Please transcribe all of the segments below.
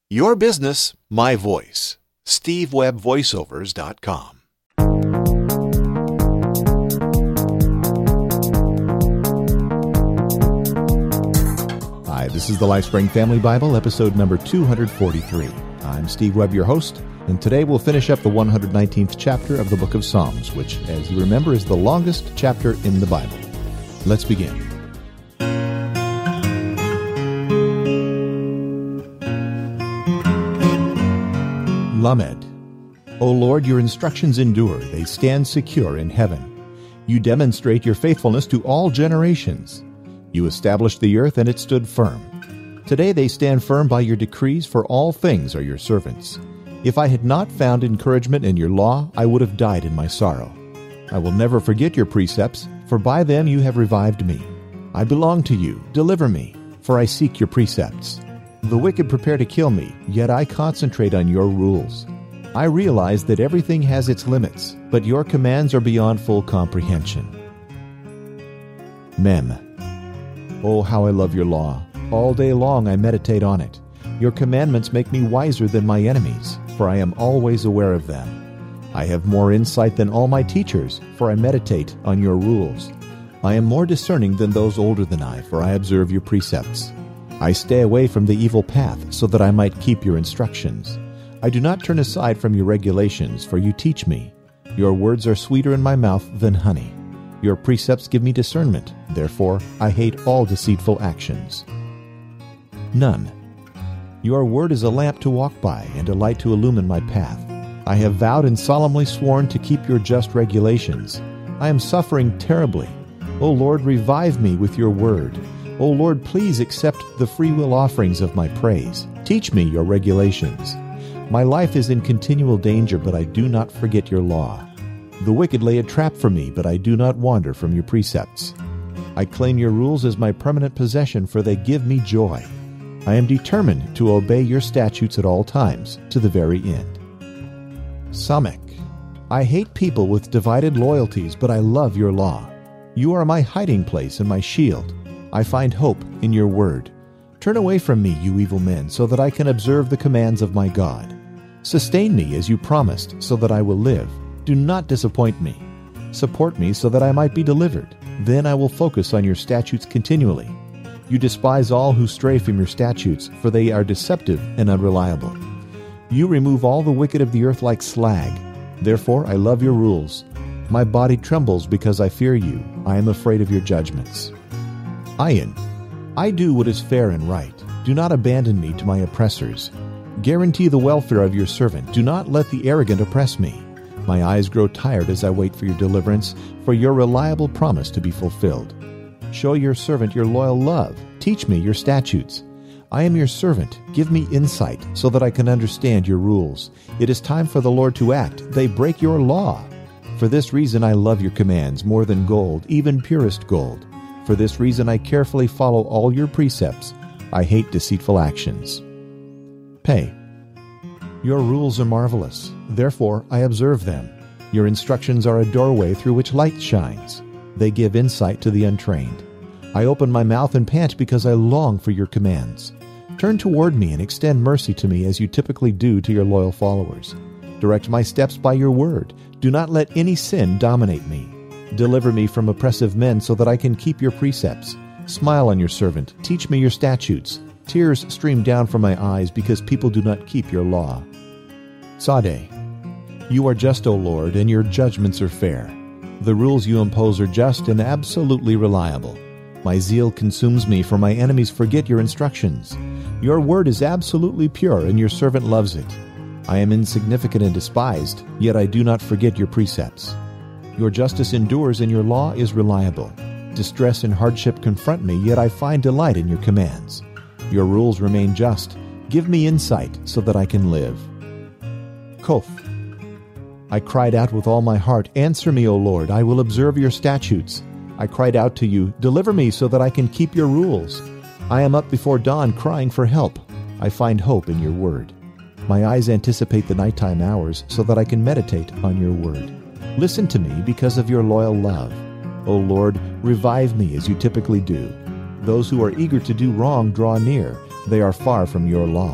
Your business, my voice. SteveWebbVoiceovers.com. Hi, this is the LifeSpring Family Bible, episode number 243. I'm Steve Webb, your host, and today we'll finish up the 119th chapter of the book of Psalms, which, as you remember, is the longest chapter in the Bible. Let's begin. Lamed. O Lord, your instructions endure. They stand secure in heaven. You demonstrate your faithfulness to all generations. You established the earth, and it stood firm. Today they stand firm by your decrees, for all things are your servants. If I had not found encouragement in your law, I would have died in my sorrow. I will never forget your precepts, for by them you have revived me. I belong to you. Deliver me, for I seek your precepts. The wicked prepare to kill me, yet I concentrate on your rules. I realize that everything has its limits, but your commands are beyond full comprehension. Mem. Oh, how I love your law. All day long I meditate on it. Your commandments make me wiser than my enemies, for I am always aware of them. I have more insight than all my teachers, for I meditate on your rules. I am more discerning than those older than I, for I observe your precepts. I stay away from the evil path, so that I might keep your instructions. I do not turn aside from your regulations, for you teach me. Your words are sweeter in my mouth than honey. Your precepts give me discernment. Therefore, I hate all deceitful actions. None. Your word is a lamp to walk by and a light to illumine my path. I have vowed and solemnly sworn to keep your just regulations. I am suffering terribly. O Lord, revive me with your word. O Lord, please accept the freewill offerings of my praise. Teach me your regulations. My life is in continual danger, but I do not forget your law. The wicked lay a trap for me, but I do not wander from your precepts. I claim your rules as my permanent possession, for they give me joy. I am determined to obey your statutes at all times, to the very end. Samek. I hate people with divided loyalties, but I love your law. You are my hiding place and my shield. I find hope in your word. Turn away from me, you evil men, so that I can observe the commands of my God. Sustain me as you promised, so that I will live. Do not disappoint me. Support me so that I might be delivered. Then I will focus on your statutes continually. You despise all who stray from your statutes, for they are deceptive and unreliable. You remove all the wicked of the earth like slag. Therefore I love your rules. My body trembles because I fear you. I am afraid of your judgments. Ayin. I do what is fair and right. Do not abandon me to my oppressors. Guarantee the welfare of your servant. Do not let the arrogant oppress me. My eyes grow tired as I wait for your deliverance, for your reliable promise to be fulfilled. Show your servant your loyal love. Teach me your statutes. I am your servant. Give me insight so that I can understand your rules. It is time for the Lord to act. They break your law. For this reason I love your commands more than gold, even purest gold. For this reason I carefully follow all your precepts. I hate deceitful actions. Pay. Your rules are marvelous. Therefore I observe them. Your instructions are a doorway through which light shines. They give insight to the untrained. I open my mouth and pant because I long for your commands. Turn toward me and extend mercy to me as you typically do to your loyal followers. Direct my steps by your word. Do not let any sin dominate me. Deliver me from oppressive men so that I can keep your precepts. Smile on your servant. Teach me your statutes. Tears stream down from my eyes because people do not keep your law. Sadeh. You are just, O Lord, and your judgments are fair. The rules you impose are just and absolutely reliable. My zeal consumes me, for my enemies forget your instructions. Your word is absolutely pure, and your servant loves it. I am insignificant and despised, yet I do not forget your precepts. Your justice endures, and your law is reliable. Distress and hardship confront me, yet I find delight in your commands. Your rules remain just. Give me insight so that I can live. Kof. I cried out with all my heart, answer me, O Lord, I will observe your statutes. I cried out to you, deliver me so that I can keep your rules. I am up before dawn crying for help. I find hope in your word. My eyes anticipate the nighttime hours so that I can meditate on your word. Listen to me because of your loyal love. O Lord, revive me as you typically do. Those who are eager to do wrong draw near. They are far from your law.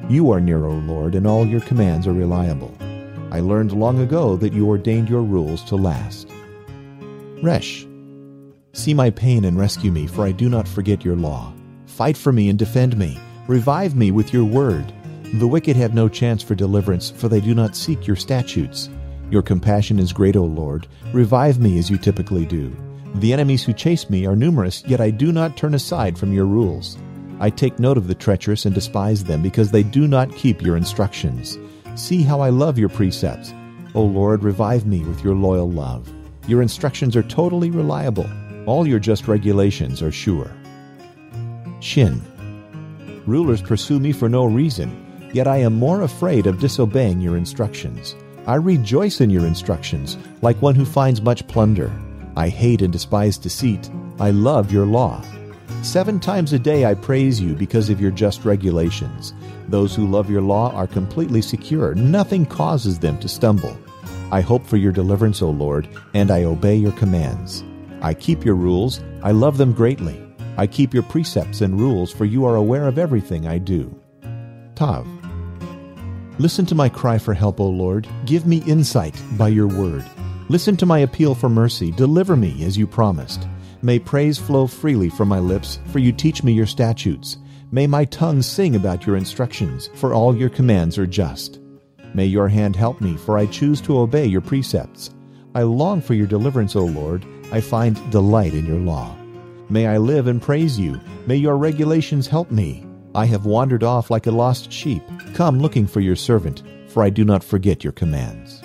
You are near, O Lord, and all your commands are reliable. I learned long ago that you ordained your rules to last. Resh. See my pain and rescue me, for I do not forget your law. Fight for me and defend me. Revive me with your word. The wicked have no chance for deliverance, for they do not seek your statutes. Your compassion is great, O Lord. Revive me as you typically do. The enemies who chase me are numerous, yet I do not turn aside from your rules. I take note of the treacherous and despise them, because they do not keep your instructions. See how I love your precepts. O Lord, revive me with your loyal love. Your instructions are totally reliable. All your just regulations are sure. Shin. Rulers pursue me for no reason, yet I am more afraid of disobeying your instructions. I rejoice in your instructions, like one who finds much plunder. I hate and despise deceit. I love your law. 7 times a day I praise you because of your just regulations. Those who love your law are completely secure. Nothing causes them to stumble. I hope for your deliverance, O Lord, and I obey your commands. I keep your rules. I love them greatly. I keep your precepts and rules, for you are aware of everything I do. Tav. Listen to my cry for help, O Lord. Give me insight by your word. Listen to my appeal for mercy. Deliver me as you promised. May praise flow freely from my lips, for you teach me your statutes. May my tongue sing about your instructions, for all your commands are just. May your hand help me, for I choose to obey your precepts. I long for your deliverance, O Lord. I find delight in your law. May I live and praise you. May your regulations help me. I have wandered off like a lost sheep. Come looking for your servant, for I do not forget your commands.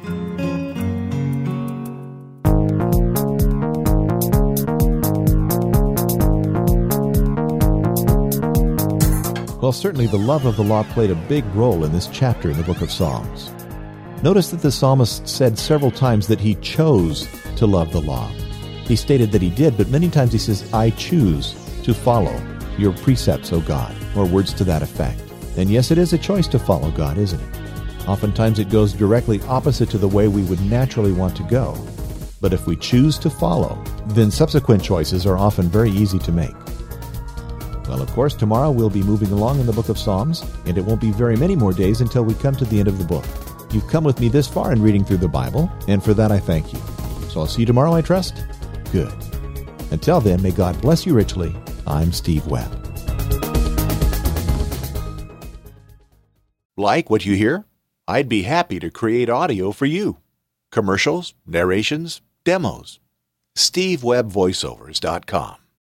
Well, certainly the love of the law played a big role in this chapter in the book of Psalms. Notice that the psalmist said several times that he chose to love the law. He stated that he did, but many times he says, I choose to follow your precepts, O God, or words to that effect. And yes, it is a choice to follow God, isn't it? Oftentimes it goes directly opposite to the way we would naturally want to go. But if we choose to follow, then subsequent choices are often very easy to make. Well, of course, tomorrow we'll be moving along in the book of Psalms, and it won't be very many more days until we come to the end of the book. You've come with me this far in reading through the Bible, and for that I thank you. So I'll see you tomorrow, I trust? Good. Until then, may God bless you richly. I'm Steve Webb. Like what you hear? I'd be happy to create audio for you. Commercials, narrations, demos. SteveWebbVoiceovers.com